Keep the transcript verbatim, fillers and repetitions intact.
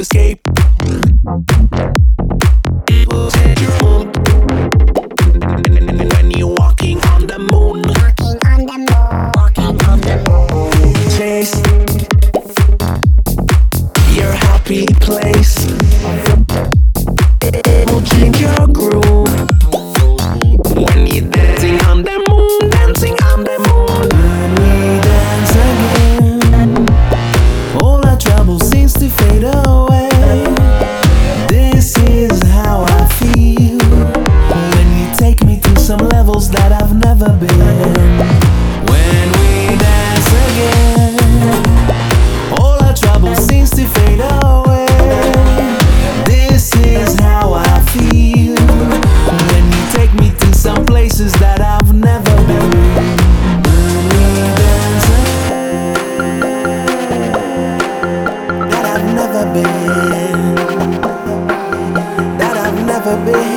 escape. People set your mood. When you're walking on the moon, Walking on the moon, walking on the moon. chase your happy place. Will change your groove when you're dancing on the moon, dancing on the moon. When we dance again, all our trouble seems to fade away. This is how I feel when you take me to some levels that I've never been. When we dance again, all our trouble seems to fade away. This is how I feel when you take me to some places that I've never been. When we dance again, that I've never been, that I've never been.